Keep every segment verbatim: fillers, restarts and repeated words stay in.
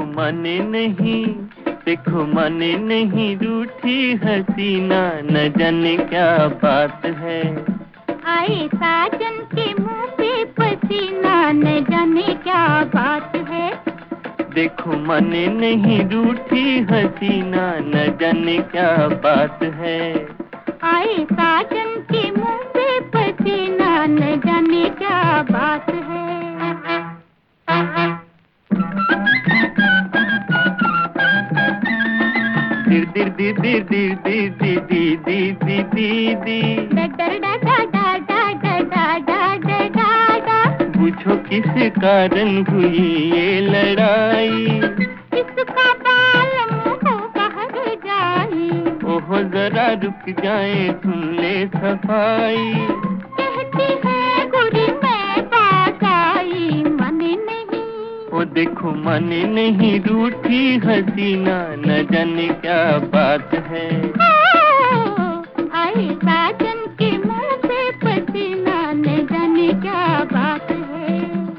माने नहीं, देखो माने नहीं, रूठी हसीना न जाने क्या बात है। आए साजन के मुंह पे पसीना न जाने क्या बात है। देखो माने नहीं, रूठी हसीना न जाने क्या बात है। आए साजन के मुंह पे पसीना न जाने क्या बात है। दिर दिर दिर दिर दिर दिर दिर दिर दिर दिर दिर दिर डा डा डा डा डा डा डा डा डा डा डा। पूछो किस कारण हुई ये लड़ाई, किसका बाल मुंह कहर जाई। ओहो जरा रुक जाए, सुन ले सफाई। कहती है गोरी मैं पास आई, मने नहीं। ओ देखो माने नहीं, रूठी हसीना न जाने क्या बात है। आए साजन के मुंह पे पसीना न जाने क्या बात है।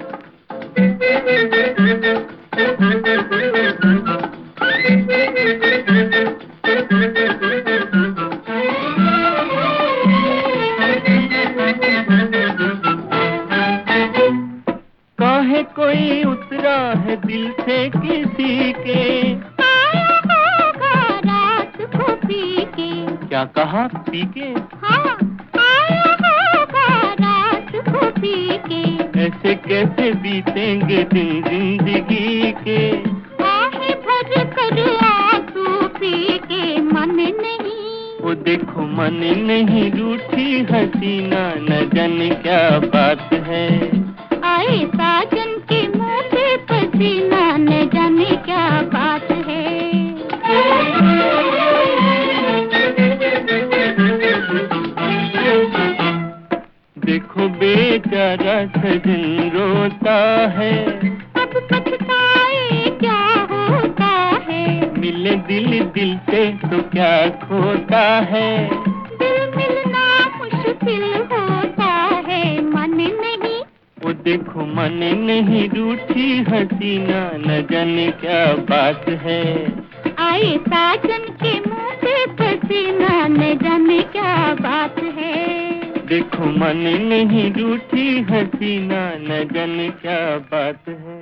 काहे कोई उतरा है दिल से किसी के, आया होगा रात को पी के। क्या कहा पी के? हाँ, आया होगा रात को पी के। ऐसे कैसे बीतेंगे दिन जिंदगी के, आहे भर कर आंसू पी के, मन नहीं। वो देखो मन नहीं, रूठी हसीना न जाने क्या बात है। आए साजन के मुंह पे पसीना न जाने क्या बात है। देखो बेचारा सजन रोता है, अब पछताए क्या होता है। मिले दिल दिल से तो क्या खोता है। दिल मिलना मुश्किल होता है, मन नहीं। वो देखो मन नहीं, रूठी हसीना न जाने क्या बात है। आए साजन के मुंह पे पसीना न जाने क्या बात है। देखो मन नहीं, रूठी हसीना न जाने क्या बात है।